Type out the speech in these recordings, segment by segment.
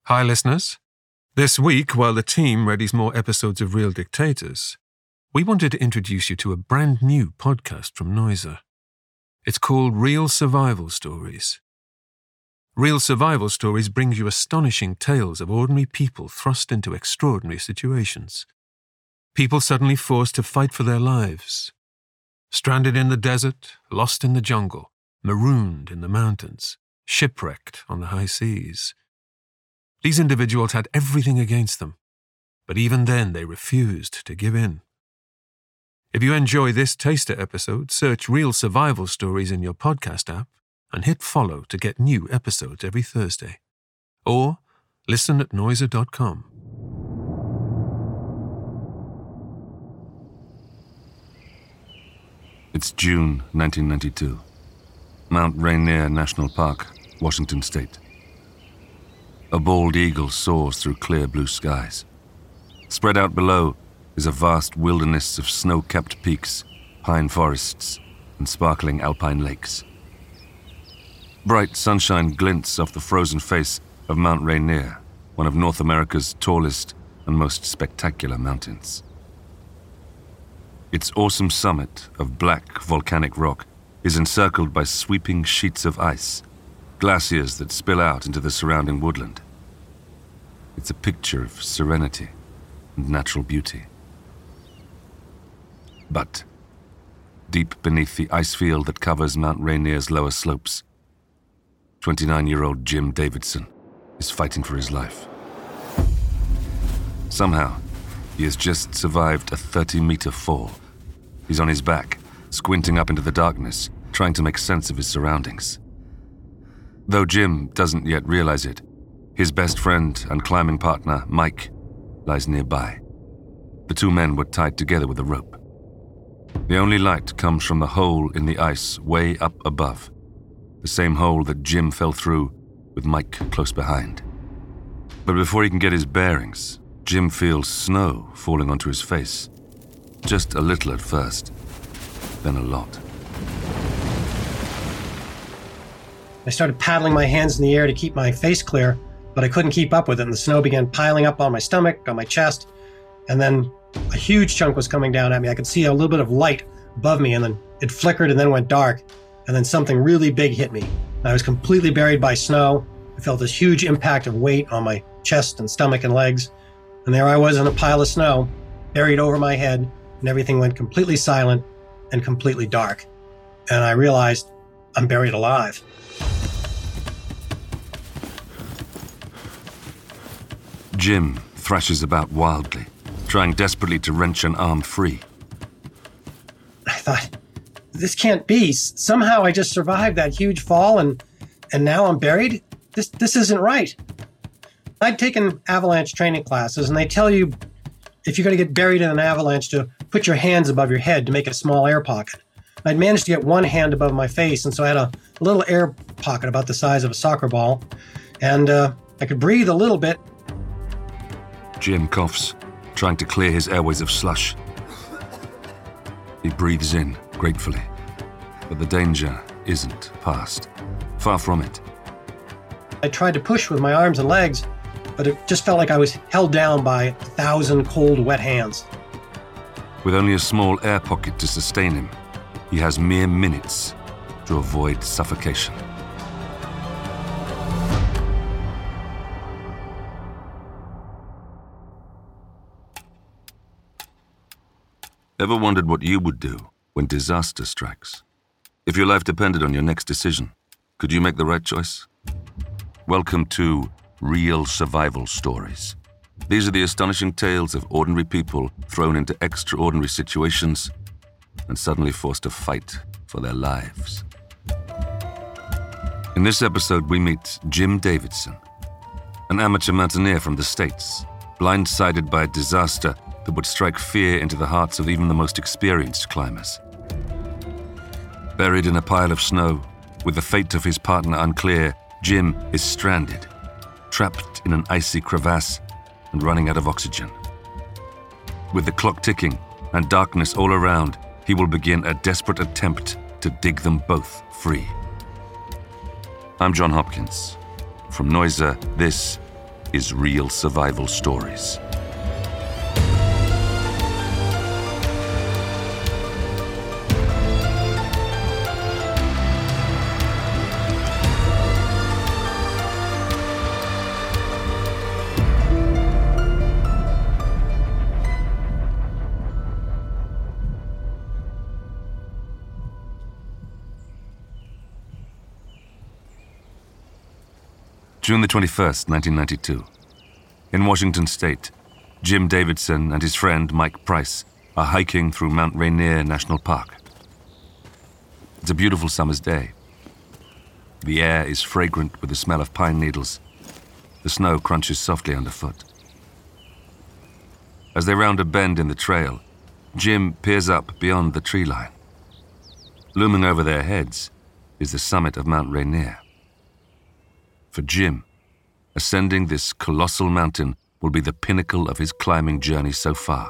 Hi, listeners. This week, while the team readies more episodes of Real Dictators, we wanted to introduce you to a brand new podcast from Noiser. It's called Real Survival Stories. Real Survival Stories brings you astonishing tales of ordinary people thrust into extraordinary situations. People suddenly forced to fight for their lives. Stranded in the desert, lost in the jungle, marooned in the mountains, shipwrecked on the high seas. These individuals had everything against them, but even then they refused to give in. If you enjoy this taster episode, search Real Survival Stories in your podcast app and hit follow to get new episodes every Thursday. Or listen at noiser.com. It's June 1992. Mount Rainier National Park, Washington State. A bald eagle soars through clear blue skies. Spread out below is a vast wilderness of snow-capped peaks, pine forests, and sparkling alpine lakes. Bright sunshine glints off the frozen face of Mount Rainier, one of North America's tallest and most spectacular mountains. Its awesome summit of black volcanic rock is encircled by sweeping sheets of ice, glaciers that spill out into the surrounding woodland. It's a picture of serenity and natural beauty. But deep beneath the ice field that covers Mount Rainier's lower slopes, 29-year-old Jim Davidson is fighting for his life. Somehow, he has just survived a 30-meter fall. He's on his back, squinting up into the darkness, trying to make sense of his surroundings. Though Jim doesn't yet realize it, his best friend and climbing partner, Mike, lies nearby. The two men were tied together with a rope. The only light comes from the hole in the ice way up above, the same hole that Jim fell through with Mike close behind. But before he can get his bearings, Jim feels snow falling onto his face. Just a little at first, then a lot. I started paddling my hands in the air to keep my face clear, but I couldn't keep up with it, and the snow began piling up on my stomach, on my chest, and then a huge chunk was coming down at me. I could see a little bit of light above me, and then it flickered and then went dark, and then something really big hit me. I was completely buried by snow. I felt this huge impact of weight on my chest and stomach and legs, and there I was in a pile of snow, buried over my head, and everything went completely silent and completely dark. And I realized I'm buried alive. Jim thrashes about wildly, trying desperately to wrench an arm free. I thought, this can't be. Somehow I just survived that huge fall and now I'm buried? This isn't right. I'd taken avalanche training classes, and they tell you if you're going to get buried in an avalanche to put your hands above your head to make a small air pocket. I'd managed to get one hand above my face, and so I had a little air pocket about the size of a soccer ball, and I could breathe a little bit. Jim coughs, trying to clear his airways of slush. He breathes in gratefully, but the danger isn't past. Far from it. I tried to push with my arms and legs, but it just felt like I was held down by 1,000 cold, wet hands. With only a small air pocket to sustain him, he has mere minutes to avoid suffocation. Ever wondered what you would do when disaster strikes? If your life depended on your next decision, could you make the right choice? Welcome to Real Survival Stories. These are the astonishing tales of ordinary people thrown into extraordinary situations and suddenly forced to fight for their lives. In this episode, we meet Jim Davidson, an amateur mountaineer from the States, blindsided by a disaster that would strike fear into the hearts of even the most experienced climbers. Buried in a pile of snow, with the fate of his partner unclear, Jim is stranded, trapped in an icy crevasse and running out of oxygen. With the clock ticking and darkness all around, he will begin a desperate attempt to dig them both free. I'm John Hopkins. From Noiser, this is Real Survival Stories. June the 21st, 1992. In Washington State, Jim Davidson and his friend Mike Price are hiking through Mount Rainier National Park. It's a beautiful summer's day. The air is fragrant with the smell of pine needles. The snow crunches softly underfoot. As they round a bend in the trail, Jim peers up beyond the tree line. Looming over their heads is the summit of Mount Rainier. For Jim, ascending this colossal mountain will be the pinnacle of his climbing journey so far.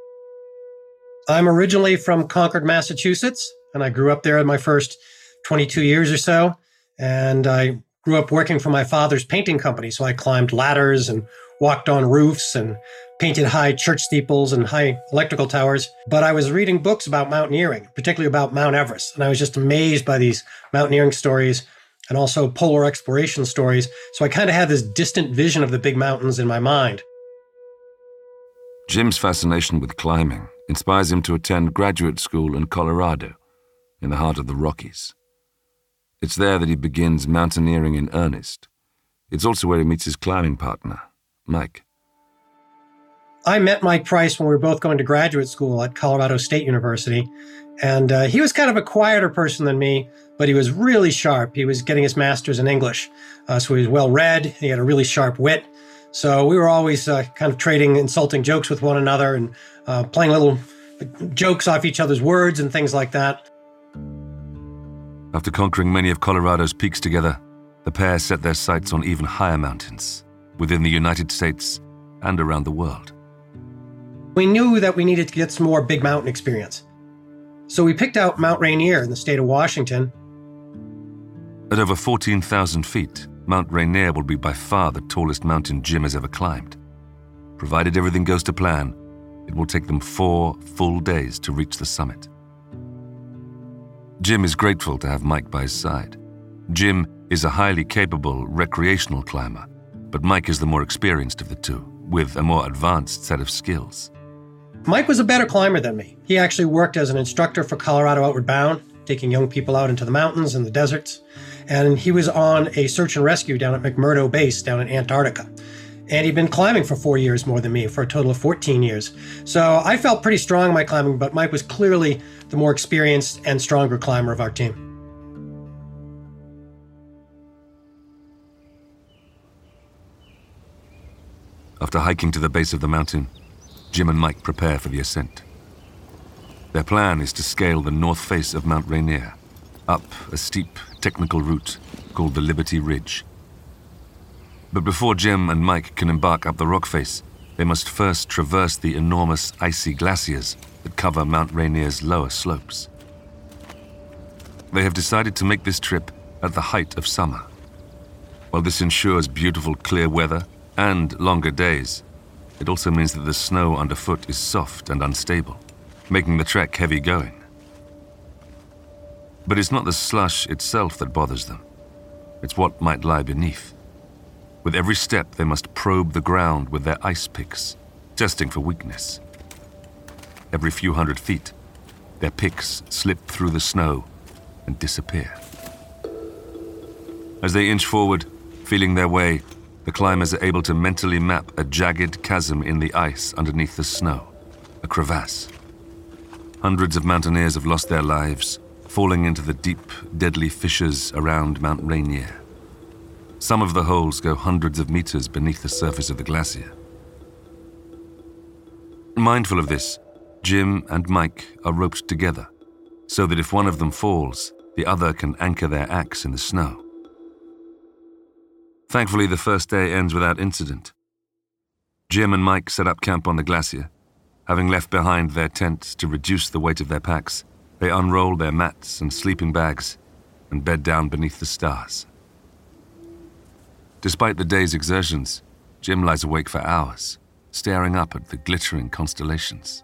I'm originally from Concord, Massachusetts, and I grew up there in my first 22 years or so. And I grew up working for my father's painting company, so I climbed ladders and walked on roofs and painted high church steeples and high electrical towers. But I was reading books about mountaineering, particularly about Mount Everest, and I was just amazed by these mountaineering stories and also polar exploration stories. So I kind of had this distant vision of the big mountains in my mind. Jim's fascination with climbing inspires him to attend graduate school in Colorado, in the heart of the Rockies. It's there that he begins mountaineering in earnest. It's also where he meets his climbing partner, Mike. I met Mike Price when we were both going to graduate school at Colorado State University. And he was kind of a quieter person than me, but he was really sharp. He was getting his master's in English. So he was well-read. He had a really sharp wit. So we were always kind of trading insulting jokes with one another and playing little jokes off each other's words and things like that. After conquering many of Colorado's peaks together, the pair set their sights on even higher mountains within the United States and around the world. We knew that we needed to get some more big mountain experience. So we picked out Mount Rainier in the state of Washington. At over 14,000 feet, Mount Rainier will be by far the tallest mountain Jim has ever climbed. Provided everything goes to plan, it will take them 4 full days to reach the summit. Jim is grateful to have Mike by his side. Jim is a highly capable recreational climber, but Mike is the more experienced of the two, with a more advanced set of skills. Mike was a better climber than me. He actually worked as an instructor for Colorado Outward Bound, taking young people out into the mountains and the deserts. And he was on a search and rescue down at McMurdo Base down in Antarctica. And he'd been climbing for 4 years more than me, for a total of 14 years. So I felt pretty strong in my climbing, but Mike was clearly the more experienced and stronger climber of our team. After hiking to the base of the mountain, Jim and Mike prepare for the ascent. Their plan is to scale the north face of Mount Rainier, up a steep, technical route called the Liberty Ridge. But before Jim and Mike can embark up the rock face, they must first traverse the enormous icy glaciers that cover Mount Rainier's lower slopes. They have decided to make this trip at the height of summer. While this ensures beautiful, clear weather and longer days, it also means that the snow underfoot is soft and unstable, making the trek heavy going. But it's not the slush itself that bothers them. It's what might lie beneath. With every step, they must probe the ground with their ice picks, testing for weakness. Every few hundred feet, their picks slip through the snow and disappear. As they inch forward, feeling their way, the climbers are able to mentally map a jagged chasm in the ice underneath the snow, a crevasse. Hundreds of mountaineers have lost their lives, falling into the deep, deadly fissures around Mount Rainier. Some of the holes go hundreds of meters beneath the surface of the glacier. Mindful of this, Jim and Mike are roped together, so that if one of them falls, the other can anchor their axe in the snow. Thankfully, the first day ends without incident. Jim and Mike set up camp on the glacier. Having left behind their tents to reduce the weight of their packs, they unroll their mats and sleeping bags and bed down beneath the stars. Despite the day's exertions, Jim lies awake for hours, staring up at the glittering constellations.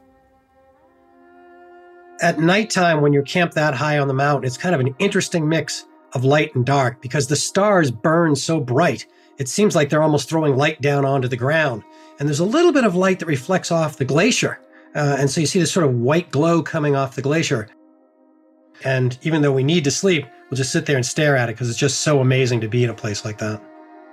At nighttime, when you're camped that high on the mountain, it's kind of an interesting mix of light and dark because the stars burn so bright. It seems like they're almost throwing light down onto the ground. And there's a little bit of light that reflects off the glacier. And so you see this sort of white glow coming off the glacier. And even though we need to sleep, we'll just sit there and stare at it because it's just so amazing to be in a place like that.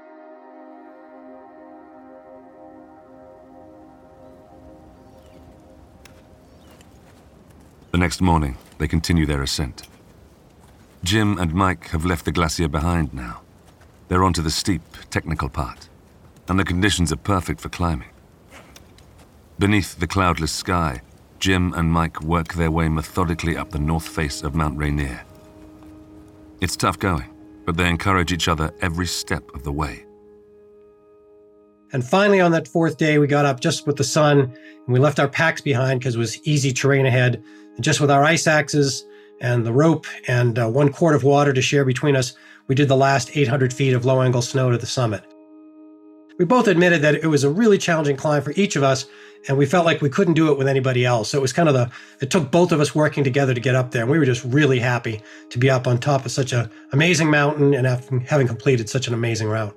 The next morning, they continue their ascent. Jim and Mike have left the glacier behind now. They're onto the steep, technical part, and the conditions are perfect for climbing. Beneath the cloudless sky, Jim and Mike work their way methodically up the north face of Mount Rainier. It's tough going, but they encourage each other every step of the way. And finally, on that fourth day, we got up just with the sun, and we left our packs behind because it was easy terrain ahead. And just with our ice axes and the rope and 1 quart of water to share between us, we did the last 800 feet of low-angle snow to the summit. We both admitted that it was a really challenging climb for each of us, and we felt like we couldn't do it with anybody else. So it was kind of it took both of us working together to get up there. And we were just really happy to be up on top of such an amazing mountain and having completed such an amazing route.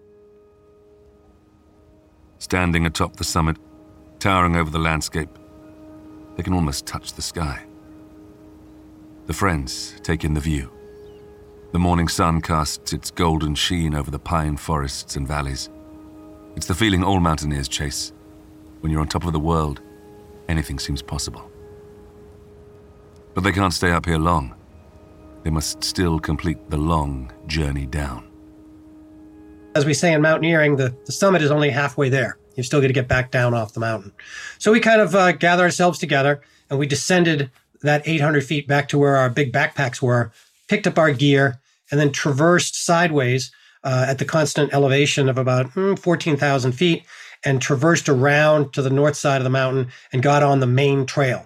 Standing atop the summit, towering over the landscape, they can almost touch the sky. The friends take in the view. The morning sun casts its golden sheen over the pine forests and valleys. It's the feeling all mountaineers chase. When you're on top of the world, anything seems possible. But they can't stay up here long. They must still complete the long journey down. As we say in mountaineering, the summit is only halfway there. You've still got to get back down off the mountain. So we kind of gathered ourselves together, and we descended that 800 feet back to where our big backpacks were, picked up our gear, and then traversed sideways at the constant elevation of about 14,000 feet, and traversed around to the north side of the mountain and got on the main trail.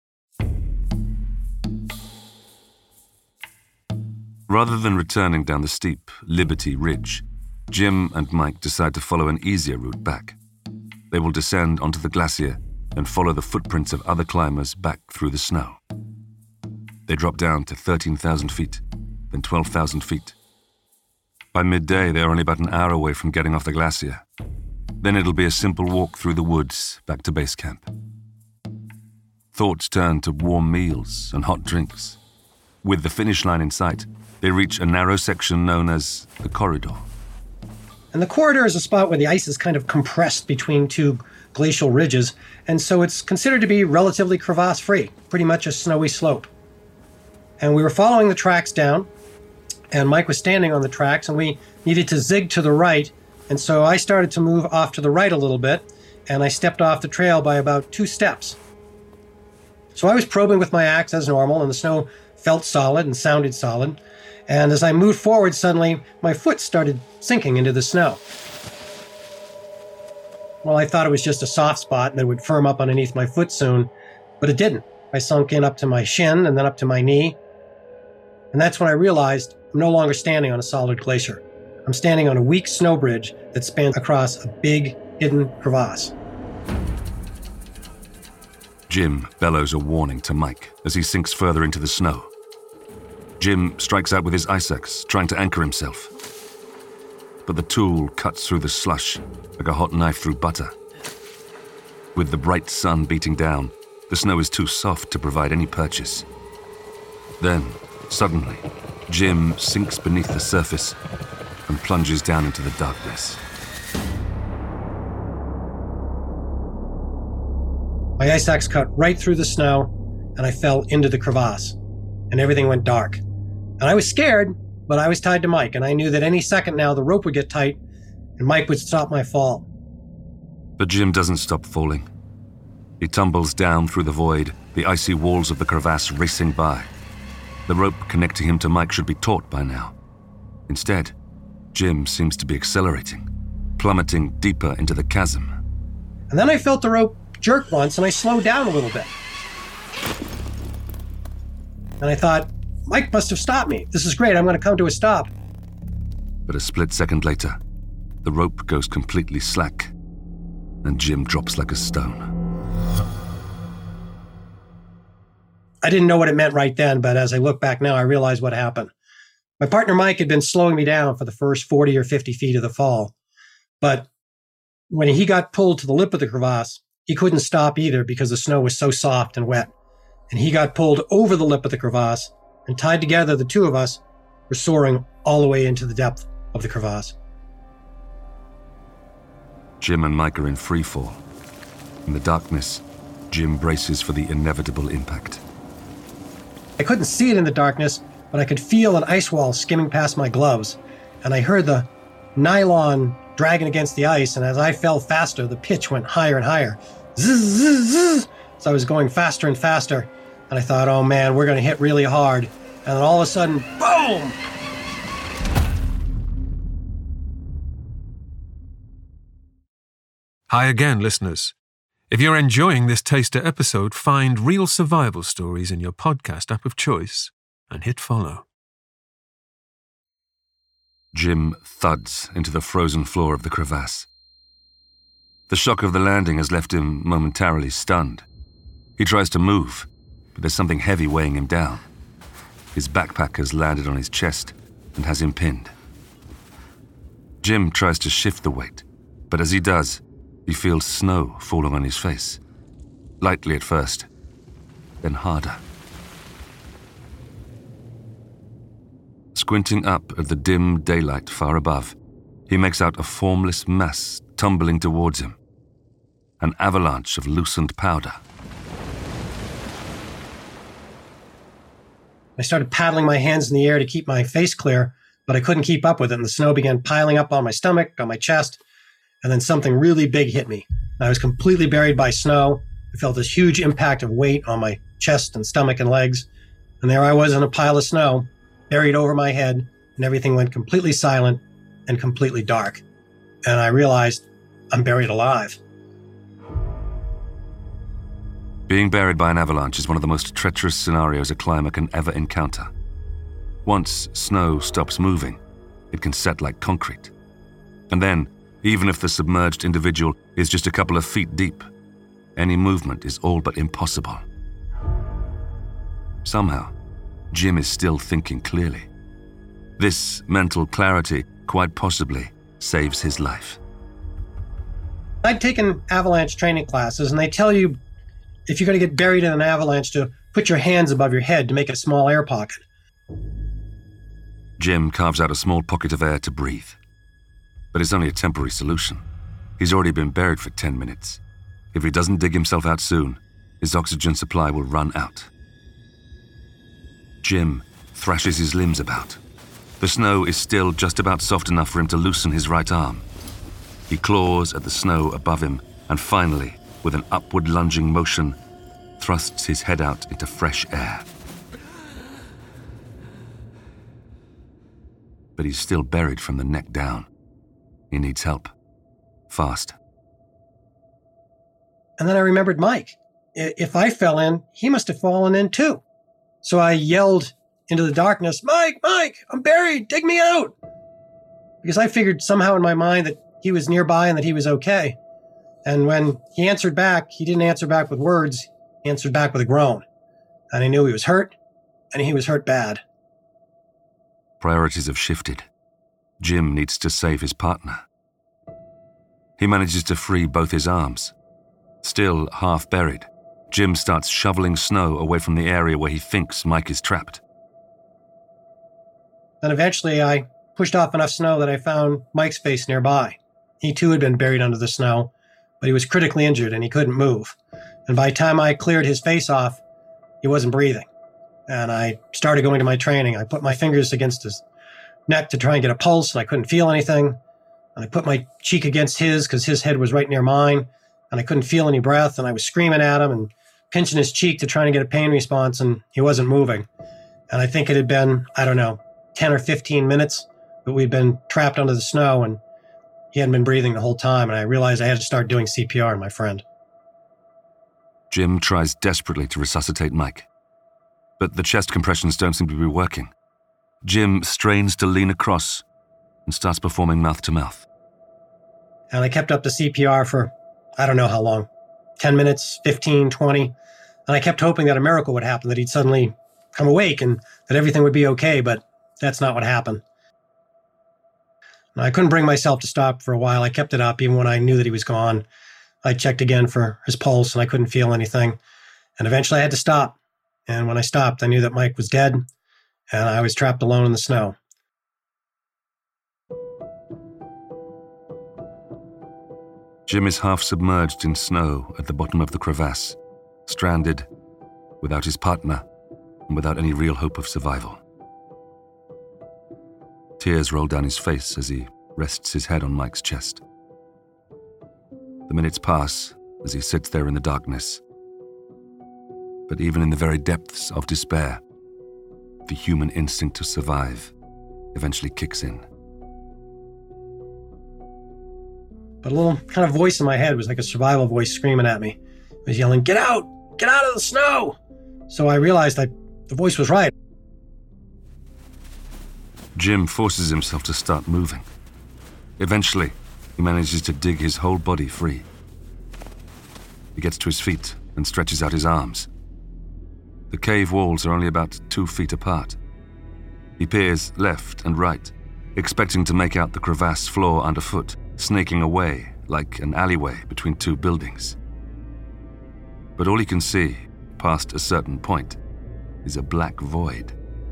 Rather than returning down the steep Liberty Ridge, Jim and Mike decide to follow an easier route back. They will descend onto the glacier and follow the footprints of other climbers back through the snow. They drop down to 13,000 feet, then 12,000 feet. By midday, they're only about an hour away from getting off the glacier. Then it'll be a simple walk through the woods back to base camp. Thoughts turn to warm meals and hot drinks. With the finish line in sight, they reach a narrow section known as the corridor. And the corridor is a spot where the ice is kind of compressed between two glacial ridges, and so it's considered to be relatively crevasse-free, pretty much a snowy slope. And we were following the tracks down, and Mike was standing on the tracks, and we needed to zig to the right, and so I started to move off to the right a little bit, and I stepped off the trail by about 2 steps. So I was probing with my axe as normal, and the snow felt solid and sounded solid. And as I moved forward, suddenly my foot started sinking into the snow. Well, I thought it was just a soft spot that would firm up underneath my foot soon, but it didn't. I sunk in up to my shin and then up to my knee. And that's when I realized I'm no longer standing on a solid glacier. I'm standing on a weak snow bridge that spans across a big, hidden crevasse. Jim bellows a warning to Mike as he sinks further into the snow. Jim strikes out with his ice axe, trying to anchor himself. But the tool cuts through the slush like a hot knife through butter. With the bright sun beating down, the snow is too soft to provide any purchase. Then, suddenly, Jim sinks beneath the surface and plunges down into the darkness. My ice axe cut right through the snow, and I fell into the crevasse, and everything went dark. And I was scared, but I was tied to Mike, and I knew that any second now the rope would get tight, and Mike would stop my fall. But Jim doesn't stop falling. He tumbles down through the void, the icy walls of the crevasse racing by. The rope connecting him to Mike should be taut by now. Instead, Jim seems to be accelerating, plummeting deeper into the chasm. And then I felt the rope jerk once, and I slowed down a little bit. And I thought, Mike must have stopped me. This is great. I'm going to come to a stop. But a split second later, the rope goes completely slack, and Jim drops like a stone. I didn't know what it meant right then, but as I look back now, I realize what happened. My partner Mike had been slowing me down for the first 40 or 50 feet of the fall. But when he got pulled to the lip of the crevasse, he couldn't stop either because the snow was so soft and wet. And he got pulled over the lip of the crevasse, and tied together, the two of us were soaring all the way into the depth of the crevasse. Jim and Mike are in free fall. In the darkness, Jim braces for the inevitable impact. I couldn't see it in the darkness, but I could feel an ice wall skimming past my gloves, and I heard the nylon dragging against the ice, and as I fell faster, the pitch went higher and higher. Zzz, zzz, zzz. So I was going faster and faster, and I thought, oh man, we're going to hit really hard. And then all of a sudden, boom! Hi again, listeners. If you're enjoying this taster episode, find Real Survival Stories in your podcast app of choice and hit follow. Jim thuds into the frozen floor of the crevasse. The shock of the landing has left him momentarily stunned. He tries to move, but there's something heavy weighing him down. His backpack has landed on his chest and has him pinned. Jim tries to shift the weight, but as he does, he feels snow falling on his face. Lightly at first, then harder. Squinting up at the dim daylight far above, he makes out a formless mass tumbling towards him. An avalanche of loosened powder. I started paddling my hands in the air to keep my face clear, but I couldn't keep up with it, and the snow began piling up on my stomach, on my chest, and then something really big hit me. I was completely buried by snow. I felt this huge impact of weight on my chest and stomach and legs, and there I was in a pile of snow, buried over my head, and everything went completely silent and completely dark. And I realized I'm buried alive. Being buried by an avalanche is one of the most treacherous scenarios a climber can ever encounter. Once snow stops moving, it can set like concrete. And then, even if the submerged individual is just a couple of feet deep, any movement is all but impossible. Somehow, Jim is still thinking clearly. This mental clarity quite possibly saves his life. I'd taken avalanche training classes, and they tell you if you're going to get buried in an avalanche to put your hands above your head to make a small air pocket. Jim carves out a small pocket of air to breathe. But it's only a temporary solution. He's already been buried for 10 minutes. If he doesn't dig himself out soon, his oxygen supply will run out. Jim thrashes his limbs about. The snow is still just about soft enough for him to loosen his right arm. He claws at the snow above him and finally, with an upward lunging motion, thrusts his head out into fresh air. But he's still buried from the neck down. He needs help. Fast. And then I remembered Mike. If I fell in, he must have fallen in too. So I yelled into the darkness, Mike, I'm buried, dig me out. Because I figured somehow in my mind that he was nearby and that he was okay. And when he answered back, he didn't answer back with words, he answered back with a groan. And I knew he was hurt, and he was hurt bad. Priorities have shifted. Jim needs to save his partner. He manages to free both his arms. Still half buried, Jim starts shoveling snow away from the area where he thinks Mike is trapped. Then eventually I pushed off enough snow that I found Mike's face nearby. He too had been buried under the snow, but he was critically injured and he couldn't move. And by the time I cleared his face off, he wasn't breathing. And I started going to my training. I put my fingers against his neck to try and get a pulse, and I couldn't feel anything. And I put my cheek against his because his head was right near mine, and I couldn't feel any breath. And I was screaming at him and pinching his cheek to try and get a pain response, and he wasn't moving. And I think it had been, 10 or 15 minutes that we'd been trapped under the snow, and he hadn't been breathing the whole time. And I realized I had to start doing CPR on my friend. Jim tries desperately to resuscitate Mike, but the chest compressions don't seem to be working. Jim strains to lean across and starts performing mouth-to-mouth. And I kept up the CPR for, I don't know how long, 10 minutes, 15, 20. And I kept hoping that a miracle would happen, that he'd suddenly come awake and that everything would be okay, but that's not what happened. And I couldn't bring myself to stop for a while. I kept it up even when I knew that he was gone. I checked again for his pulse and I couldn't feel anything. And eventually I had to stop. And when I stopped, I knew that Mike was dead and I was trapped alone in the snow. Jim is half submerged in snow at the bottom of the crevasse, stranded, without his partner, and without any real hope of survival. Tears roll down his face as he rests his head on Mike's chest. The minutes pass as he sits there in the darkness. But even in the very depths of despair, the human instinct to survive eventually kicks in. But a little kind of voice in my head was like a survival voice screaming at me. It was yelling, "Get out! Get out of the snow!" So I realized that the voice was right. Jim forces himself to start moving. Eventually, he manages to dig his whole body free. He gets to his feet and stretches out his arms. The cave walls are only about 2 feet apart. He peers left and right, expecting to make out the crevasse floor underfoot, snaking away like an alleyway between 2 buildings. But all he can see, past a certain point, is a black void.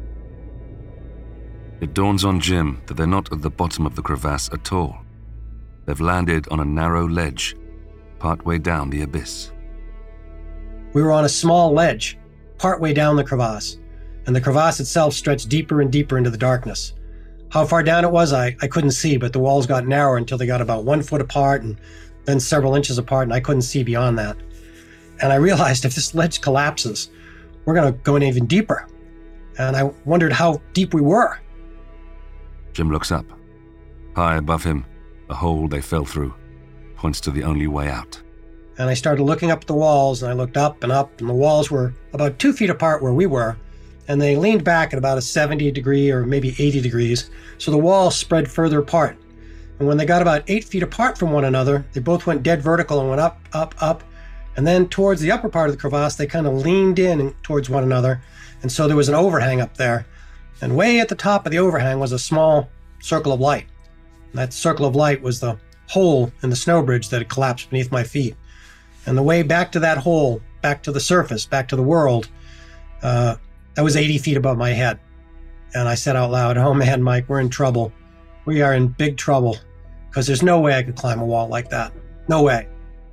It dawns on Jim that they're not at the bottom of the crevasse at all. They've landed on a narrow ledge, partway down the abyss. We were on a small ledge, partway down the crevasse, and the crevasse itself stretched deeper and deeper into the darkness. How far down it was, I couldn't see, but the walls got narrower until they got about 1 foot apart and then several inches apart, and I couldn't see beyond that. And I realized if this ledge collapses, we're going to go in even deeper. And I wondered how deep we were. Jim looks up. High above him, the hole they fell through points to the only way out. And I started looking up at the walls, and I looked up, and the walls were about 2 feet apart where we were, and they leaned back at about a 70 degree or maybe 80 degrees, so the walls spread further apart. And when they got about 8 feet apart from one another, they both went dead vertical and went up, up, up, and then towards the upper part of the crevasse, they kind of leaned in towards one another, and so there was an overhang up there. And way at the top of the overhang was a small circle of light. And that circle of light was the hole in the snow bridge that had collapsed beneath my feet. And the way back to that hole, back to the surface, back to the world, that was 80 feet above my head. And I said out loud, "Oh man, Mike, we're in trouble. We are in big trouble, because there's no way I could climb a wall like that. No way."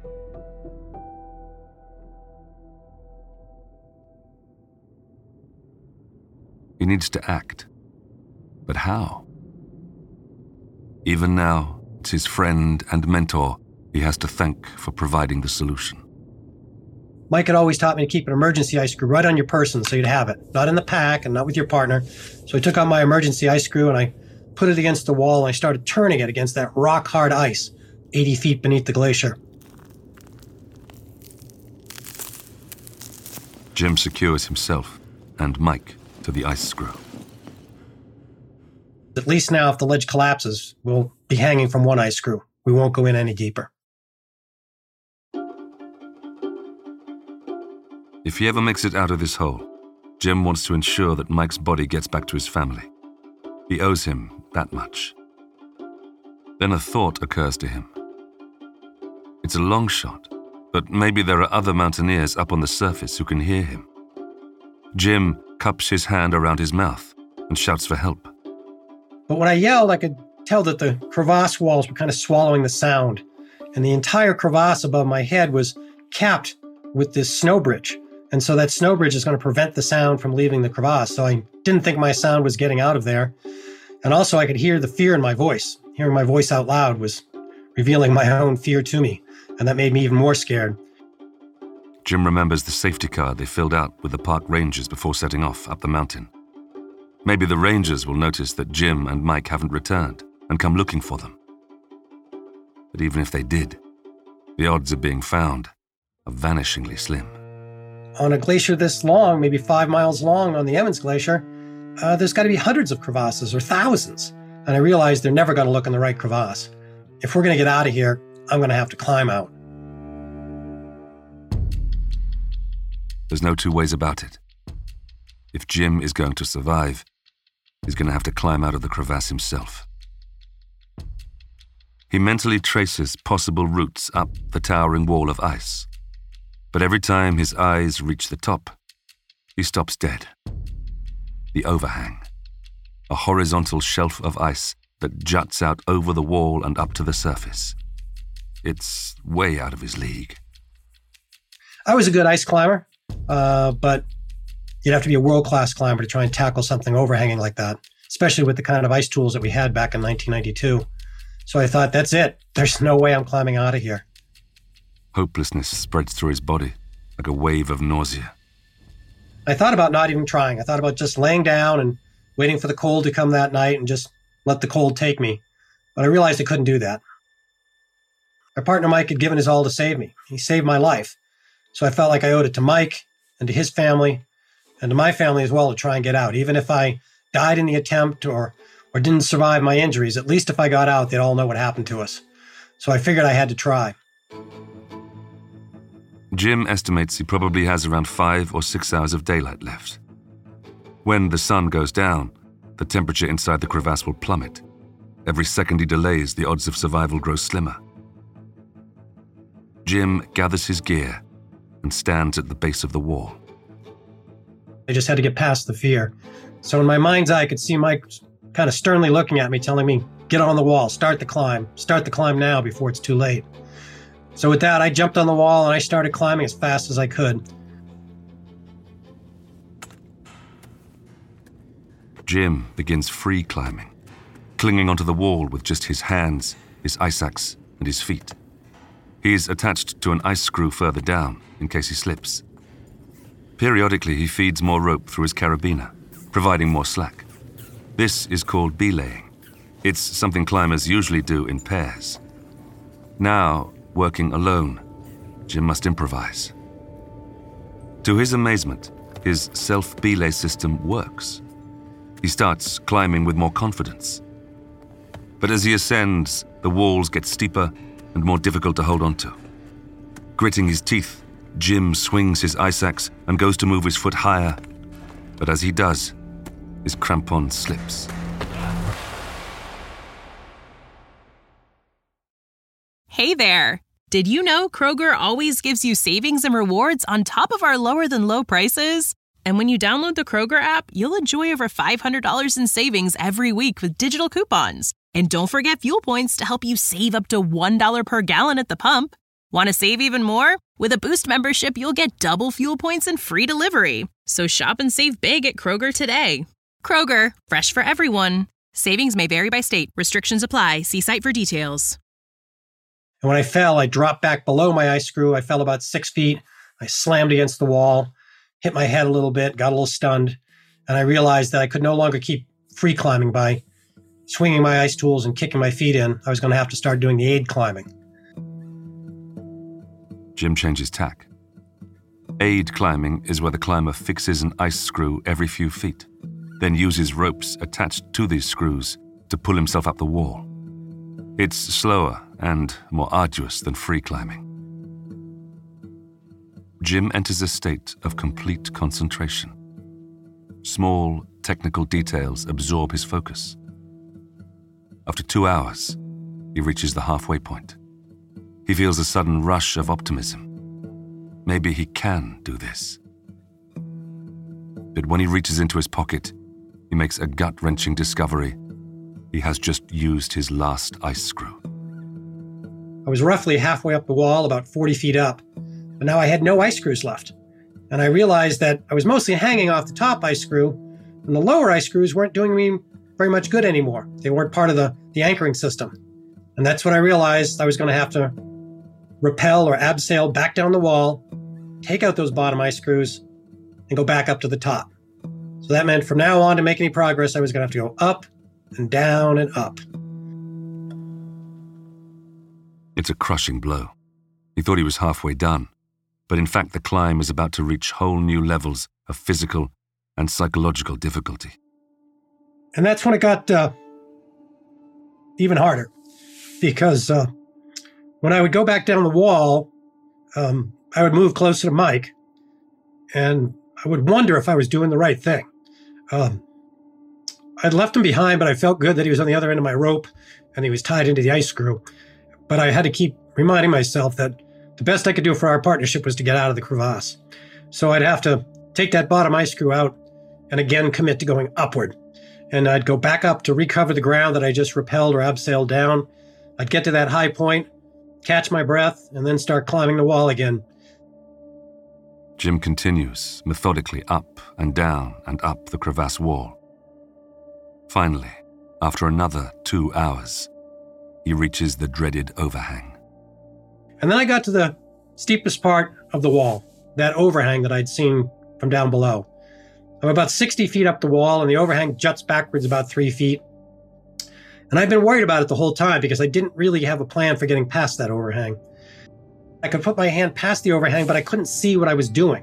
He needs to act. But how? Even now, it's his friend and mentor he has to thank for providing the solution. Mike had always taught me to keep an emergency ice screw right on your person so you'd have it, not in the pack and not with your partner. So I took out my emergency ice screw and I put it against the wall and I started turning it against that rock-hard ice 80 feet beneath the glacier. Jim secures himself and Mike to the ice screw. At least now, if the ledge collapses, we'll be hanging from one ice screw. We won't go in any deeper. If he ever makes it out of this hole, Jim wants to ensure that Mike's body gets back to his family. He owes him that much. Then a thought occurs to him. It's a long shot, but maybe there are other mountaineers up on the surface who can hear him. Jim cups his hand around his mouth and shouts for help. But when I yelled, I could tell that the crevasse walls were kind of swallowing the sound, and the entire crevasse above my head was capped with this snow bridge. And so that snow bridge is going to prevent the sound from leaving the crevasse. So I didn't think my sound was getting out of there. And also I could hear the fear in my voice. Hearing my voice out loud was revealing my own fear to me, and that made me even more scared. Jim remembers the safety card they filled out with the park rangers before setting off up the mountain. Maybe the rangers will notice that Jim and Mike haven't returned and come looking for them. But even if they did, the odds of being found are vanishingly slim. On a glacier this long, maybe 5 miles long on the Emmons Glacier, there's got to be hundreds of crevasses or thousands. And I realized they're never going to look in the right crevasse. if we're going to get out of here, I'm going to have to climb out. There's no two ways about it. If Jim is going to survive, he's going to have to climb out of the crevasse himself. He mentally traces possible routes up the towering wall of ice. But every time his eyes reach the top, he stops dead. The overhang, a horizontal shelf of ice that juts out over the wall and up to the surface. It's way out of his league. I was a good ice climber, but you'd have to be a world-class climber to try and tackle something overhanging like that, especially with the kind of ice tools that we had back in 1992. So I thought, that's it. There's no way I'm climbing out of here. Hopelessness spreads through his body like a wave of nausea. I thought about not even trying. I thought about just laying down and waiting for the cold to come that night and just let the cold take me. But I realized I couldn't do that. My partner Mike had given his all to save me. He saved my life. So I felt like I owed it to Mike and to his family and to my family as well to try and get out. Even if I died in the attempt or didn't survive my injuries, at least if I got out, they'd all know what happened to us. So I figured I had to try. Jim estimates he probably has around 5 or 6 hours of daylight left. When the sun goes down, the temperature inside the crevasse will plummet. Every second he delays, the odds of survival grow slimmer. Jim gathers his gear and stands at the base of the wall. I just had to get past the fear. So in my mind's eye, I could see Mike kind of sternly looking at me, telling me, get on the wall, start the climb now before it's too late. So with that, I jumped on the wall and I started climbing as fast as I could. Jim begins free climbing, clinging onto the wall with just his hands, his ice axe, and his feet. He is attached to an ice screw further down in case he slips. Periodically, he feeds more rope through his carabiner, providing more slack. This is called belaying. It's something climbers usually do in pairs. Now, working alone, Jim must improvise. To his amazement, his self-belay system works. He starts climbing with more confidence. But as he ascends, the walls get steeper and more difficult to hold onto. Gritting his teeth, Jim swings his ice axe and goes to move his foot higher. But as he does, his crampon slips. Hey there! Did you know Kroger always gives you savings and rewards on top of our lower-than-low prices? And when you download the Kroger app, you'll enjoy over $500 in savings every week with digital coupons. And don't forget fuel points to help you save up to $1 per gallon at the pump. Want to save even more? With a Boost membership, you'll get double fuel points and free delivery. So shop and save big at Kroger today. Kroger, fresh for everyone. Savings may vary by state. Restrictions apply. See site for details. And when I fell, I dropped back below my ice screw. I fell about 6 feet. I slammed against the wall, hit my head a little bit, got a little stunned, and I realized that I could no longer keep free climbing by swinging my ice tools and kicking my feet in. I was going to have to start doing the aid climbing. Jim changes tack. Aid climbing is where the climber fixes an ice screw every few feet, then uses ropes attached to these screws to pull himself up the wall. It's slower and more arduous than free climbing. Jim enters a state of complete concentration. Small, technical details absorb his focus. After 2 hours, he reaches the halfway point. He feels a sudden rush of optimism. Maybe he can do this. But when he reaches into his pocket, he makes a gut-wrenching discovery. He has just used his last ice screw. I was roughly halfway up the wall, about 40 feet up, but now I had no ice screws left. And I realized that I was mostly hanging off the top ice screw, and the lower ice screws weren't doing me very much good anymore. They weren't part of the anchoring system. And that's when I realized I was going to have to rappel or abseil back down the wall, take out those bottom ice screws, and go back up to the top. So that meant from now on to make any progress, I was going to have to go up and down and up. It's a crushing blow. He thought he was halfway done, but in fact the climb is about to reach whole new levels of physical and psychological difficulty. And that's when it got even harder. because when I would go back down the wall, I would move closer to Mike, and I would wonder if I was doing the right thing. I'd left him behind, but I felt good that he was on the other end of my rope and he was tied into the ice screw. But I had to keep reminding myself that the best I could do for our partnership was to get out of the crevasse. So I'd have to take that bottom ice screw out and again commit to going upward. And I'd go back up to recover the ground that I just rappelled or abseiled down. I'd get to that high point, catch my breath, and then start climbing the wall again. Jim continues methodically up and down and up the crevasse wall. Finally, after another 2 hours, he reaches the dreaded overhang. And then I got to the steepest part of the wall, that overhang that I'd seen from down below. I'm about 60 feet up the wall, and the overhang juts backwards about 3 feet. And I've been worried about it the whole time because I didn't really have a plan for getting past that overhang. I could put my hand past the overhang, but I couldn't see what I was doing.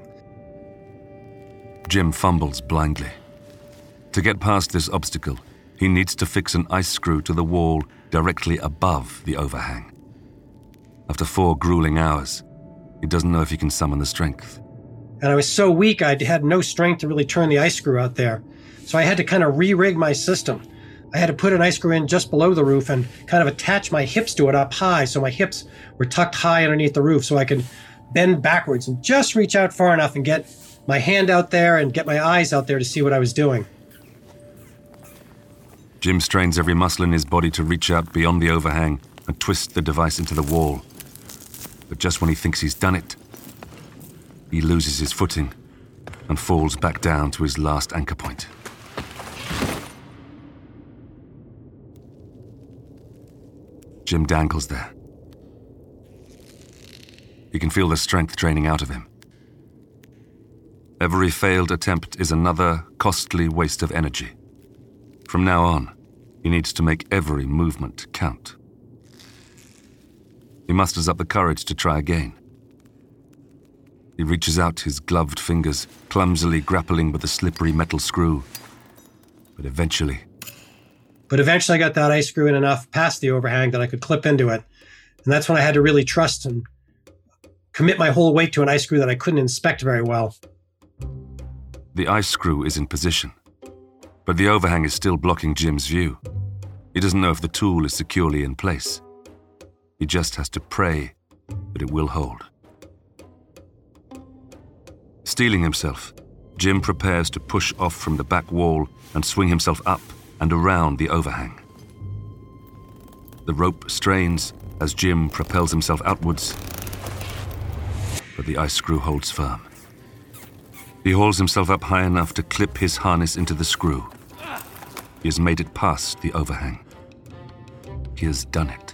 Jim fumbles blindly. To get past this obstacle, he needs to fix an ice screw to the wall directly above the overhang. After 4 grueling hours, he doesn't know if he can summon the strength. And I was so weak, I had no strength to really turn the ice screw out there. So I had to kind of re-rig my system. I had to put an ice screw in just below the roof and kind of attach my hips to it up high, so my hips were tucked high underneath the roof so I could bend backwards and just reach out far enough and get my hand out there and get my eyes out there to see what I was doing. Jim strains every muscle in his body to reach out beyond the overhang and twist the device into the wall. But just when he thinks he's done it, he loses his footing and falls back down to his last anchor point. Jim dangles there. He can feel the strength draining out of him. Every failed attempt is another costly waste of energy. From now on, he needs to make every movement count. He musters up the courage to try again. He reaches out his gloved fingers, clumsily grappling with the slippery metal screw. But eventually I got that ice screw in enough past the overhang that I could clip into it. And that's when I had to really trust and commit my whole weight to an ice screw that I couldn't inspect very well. The ice screw is in position, but the overhang is still blocking Jim's view. He doesn't know if the tool is securely in place. He just has to pray that it will hold. Steeling himself, Jim prepares to push off from the back wall and swing himself up and around the overhang. The rope strains as Jim propels himself outwards, but the ice screw holds firm. He hauls himself up high enough to clip his harness into the screw. He has made it past the overhang. He has done it.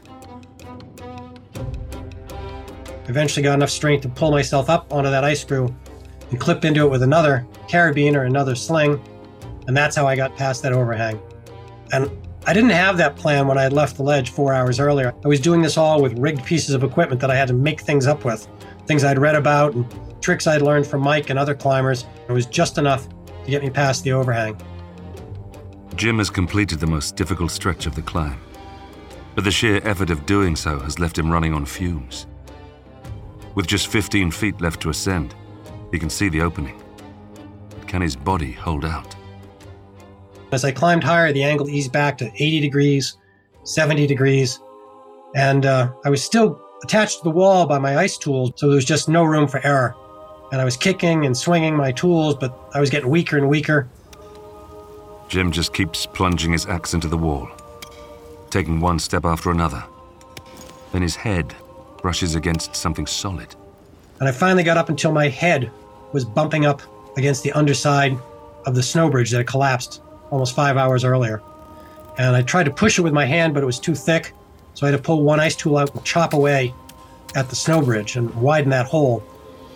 I eventually got enough strength to pull myself up onto that ice screw and clip into it with another carabine or another sling, and that's how I got past that overhang. And I didn't have that plan when I had left the ledge 4 hours earlier. I was doing this all with rigged pieces of equipment that I had to make things up with, things I'd read about and tricks I'd learned from Mike and other climbers. It was just enough to get me past the overhang. Jim has completed the most difficult stretch of the climb, but the sheer effort of doing so has left him running on fumes. With just 15 feet left to ascend, he can see the opening. But can his body hold out? As I climbed higher, the angle eased back to 80 degrees, 70 degrees, and I was still attached to the wall by my ice tools, so there was just no room for error. And I was kicking and swinging my tools, but I was getting weaker and weaker. Jim just keeps plunging his axe into the wall, taking one step after another. Then his head brushes against something solid. And I finally got up until my head was bumping up against the underside of the snow bridge that had collapsed almost 5 hours earlier. And I tried to push it with my hand, but it was too thick, so I had to pull one ice tool out and chop away at the snow bridge and widen that hole.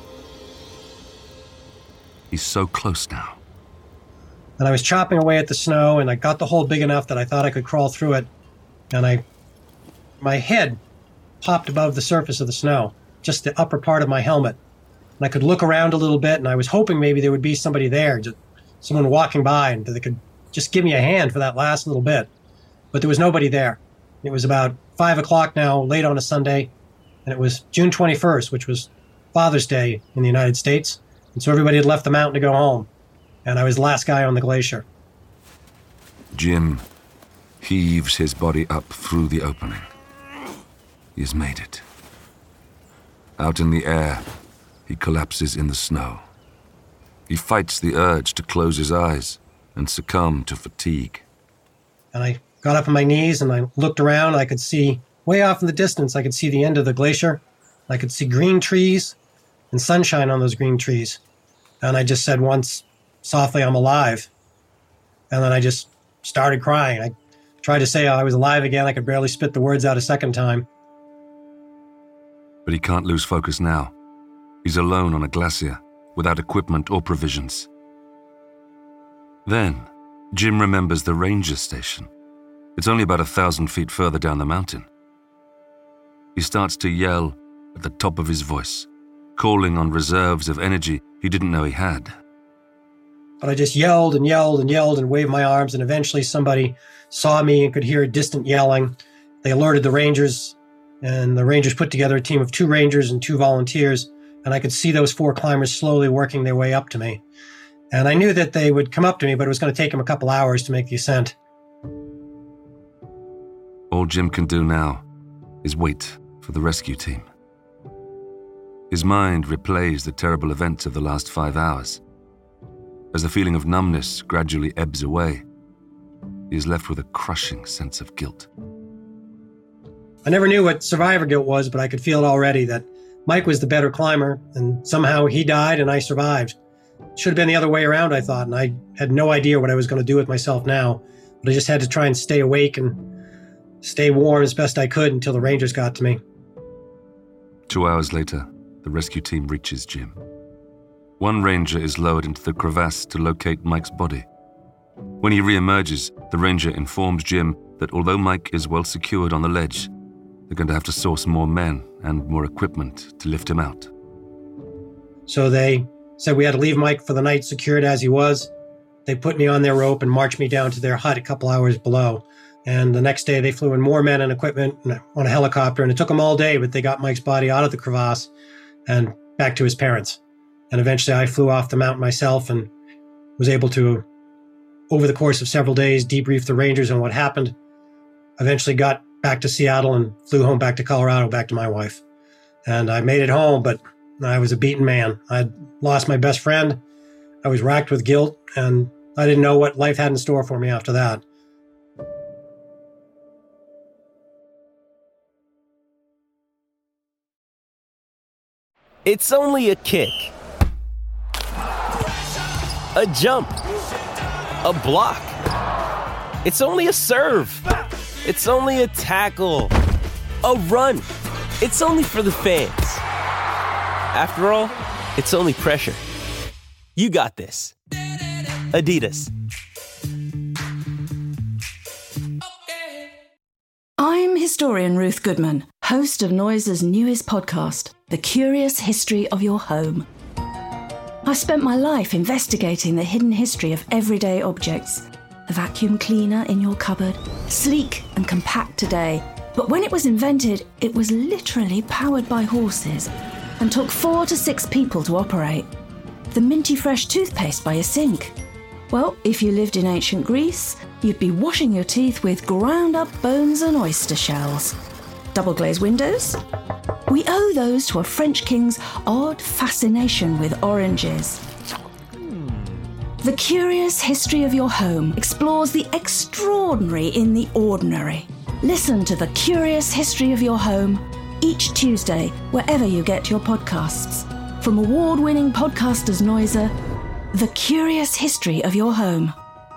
He's so close now. And I was chopping away at the snow, and I got the hole big enough that I thought I could crawl through it. And my head popped above the surface of the snow, just the upper part of my helmet. And I could look around a little bit, and I was hoping maybe there would be somebody there, just someone walking by, and that they could just give me a hand for that last little bit. But there was nobody there. It was about 5 o'clock now, late on a Sunday, and it was June 21st, which was Father's Day in the United States. And so everybody had left the mountain to go home, and I was the last guy on the glacier. Jim heaves his body up through the opening. He has made it. Out in the air, he collapses in the snow. He fights the urge to close his eyes and succumb to fatigue. And I got up on my knees and I looked around. I could see, way off in the distance, I could see the end of the glacier. I could see green trees and sunshine on those green trees. And I just said once, softly, I'm alive. And then I just started crying. I tried to say I was alive again. I could barely spit the words out a second time. But he can't lose focus now. He's alone on a glacier, without equipment or provisions. Then, Jim remembers the ranger station. It's only about 1,000 feet further down the mountain. He starts to yell at the top of his voice, calling on reserves of energy he didn't know he had. But I just yelled and yelled and yelled and waved my arms, and eventually somebody saw me and could hear a distant yelling. They alerted the rangers, and the rangers put together a team of 2 rangers and 2 volunteers, and I could see those 4 climbers slowly working their way up to me. And I knew that they would come up to me, but it was going to take them a couple hours to make the ascent. All Jim can do now is wait for the rescue team. His mind replays the terrible events of the last 5 hours. As the feeling of numbness gradually ebbs away, he is left with a crushing sense of guilt. I never knew what survivor guilt was, but I could feel it already, that Mike was the better climber, and somehow he died and I survived. It should have been the other way around, I thought, and I had no idea what I was going to do with myself now, but I just had to try and stay awake and stay warm as best I could until the rangers got to me. 2 hours later, the rescue team reaches Jim. One ranger is lowered into the crevasse to locate Mike's body. When he re-emerges, the ranger informs Jim that although Mike is well secured on the ledge, they're going to have to source more men and more equipment to lift him out. So they said we had to leave Mike for the night secured as he was. They put me on their rope and marched me down to their hut a couple hours below. And the next day they flew in more men and equipment on a helicopter, and it took them all day, but they got Mike's body out of the crevasse and back to his parents. And eventually I flew off the mountain myself and was able to, over the course of several days, debrief the rangers on what happened. Eventually got back to Seattle and flew home back to Colorado, back to my wife. And I made it home, but I was a beaten man. I'd lost my best friend. I was racked with guilt, and I didn't know what life had in store for me after that. It's only a kick, a jump, a block. It's only a serve. It's only a tackle, a run. It's only for the fans. After all, it's only pressure. You got this. Adidas. I'm historian Ruth Goodman, host of Noiser's newest podcast, The Curious History of Your Home. I've spent my life investigating the hidden history of everyday objects. The vacuum cleaner in your cupboard, sleek and compact today, but when it was invented, it was literally powered by horses and took 4 to 6 people to operate. The minty fresh toothpaste by your sink. Well, if you lived in ancient Greece, you'd be washing your teeth with ground-up bones and oyster shells. Double-glazed windows? We owe those to a French king's odd fascination with oranges. The Curious History of Your Home explores the extraordinary in the ordinary. Listen to The Curious History of Your Home each Tuesday, wherever you get your podcasts. From award-winning podcasters Noiser, The Curious History of Your Home.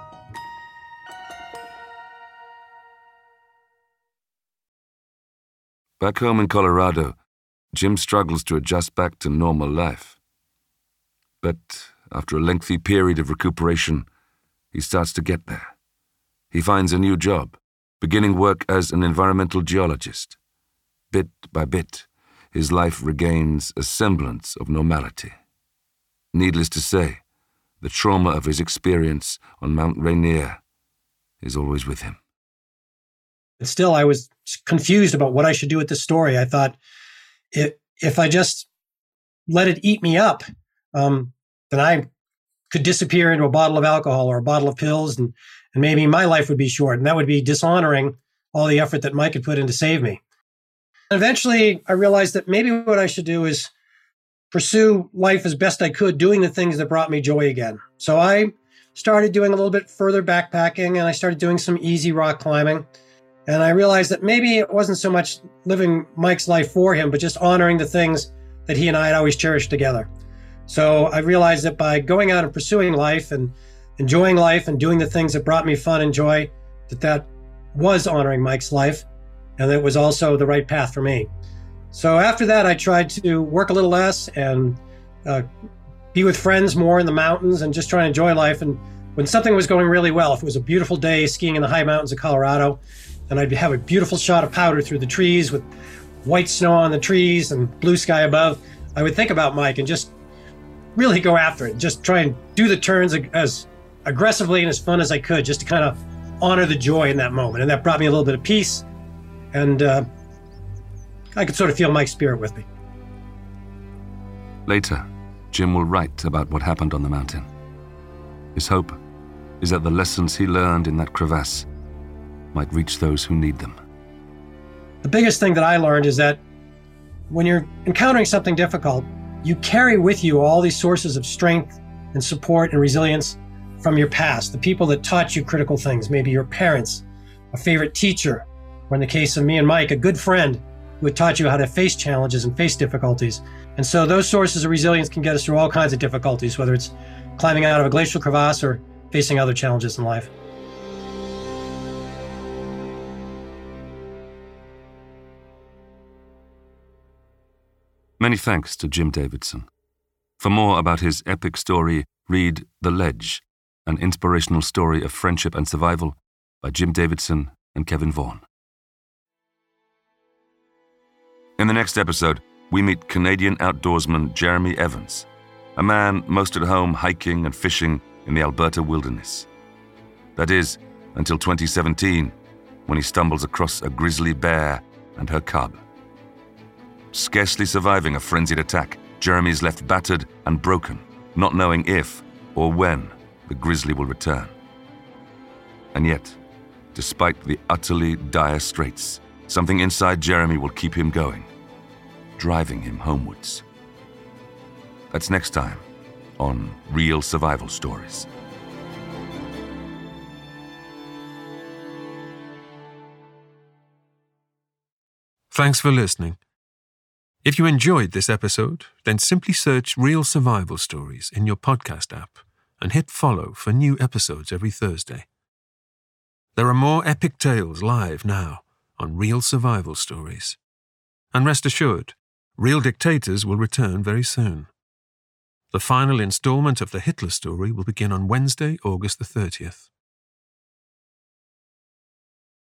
Back home in Colorado, Jim struggles to adjust back to normal life. But after a lengthy period of recuperation, he starts to get there. He finds a new job, beginning work as an environmental geologist. Bit by bit, his life regains a semblance of normality. Needless to say, the trauma of his experience on Mount Rainier is always with him. still, I was confused about what I should do with this story. I thought, if I just let it eat me up, then I could disappear into a bottle of alcohol or a bottle of pills, and maybe my life would be short, and that would be dishonoring all the effort that Mike had put in to save me. Eventually, I realized that maybe what I should do is pursue life as best I could, doing the things that brought me joy again. So I started doing a little bit further backpacking, and I started doing some easy rock climbing. And I realized that maybe it wasn't so much living Mike's life for him, but just honoring the things that he and I had always cherished together. So I realized that by going out and pursuing life and enjoying life and doing the things that brought me fun and joy, that was honoring Mike's life, and that it was also the right path for me. So after that, I tried to work a little less and be with friends more in the mountains and just try to enjoy life. And when something was going really well, if it was a beautiful day skiing in the high mountains of Colorado, and I'd have a beautiful shot of powder through the trees with white snow on the trees and blue sky above, I would think about Mike and just really go after it, just try and do the turns as aggressively and as fun as I could, just to kind of honor the joy in that moment. And that brought me a little bit of peace, and I could sort of feel Mike's spirit with me. Later, Jim will write about what happened on the mountain. His hope is that the lessons he learned in that crevasse might reach those who need them. The biggest thing that I learned is that when you're encountering something difficult, you carry with you all these sources of strength and support and resilience from your past, the people that taught you critical things, maybe your parents, a favorite teacher, or in the case of me and Mike, a good friend who had taught you how to face challenges and face difficulties. And so those sources of resilience can get us through all kinds of difficulties, whether it's climbing out of a glacial crevasse or facing other challenges in life. Many thanks to Jim Davidson. For more about his epic story, read The Ledge, an inspirational story of friendship and survival by Jim Davidson and Kevin Vaughan. In the next episode, we meet Canadian outdoorsman Jeremy Evans, a man most at home hiking and fishing in the Alberta wilderness. That is, until 2017, when he stumbles across a grizzly bear and her cub. Scarcely surviving a frenzied attack, Jeremy is left battered and broken, not knowing if or when the grizzly will return. And yet, despite the utterly dire straits, something inside Jeremy will keep him going, driving him homewards. That's next time on Real Survival Stories. Thanks for listening. If you enjoyed this episode, then simply search Real Survival Stories in your podcast app and hit follow for new episodes every Thursday. There are more epic tales live now on Real Survival Stories. And rest assured, Real Dictators will return very soon. The final installment of the Hitler story will begin on Wednesday, August the 30th.